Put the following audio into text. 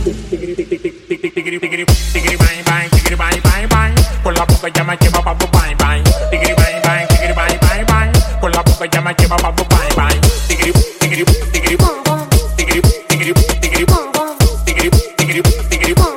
Tigri bang bang, tigri bang bang bang. Con la boca ya me lleva pa' bang bang. Tigri bang bang, tigri bang bang bang. Con la boca ya me lleva pa' bang bang. Tigri tigri tigri tigri tigri tigri tigri tigri tigri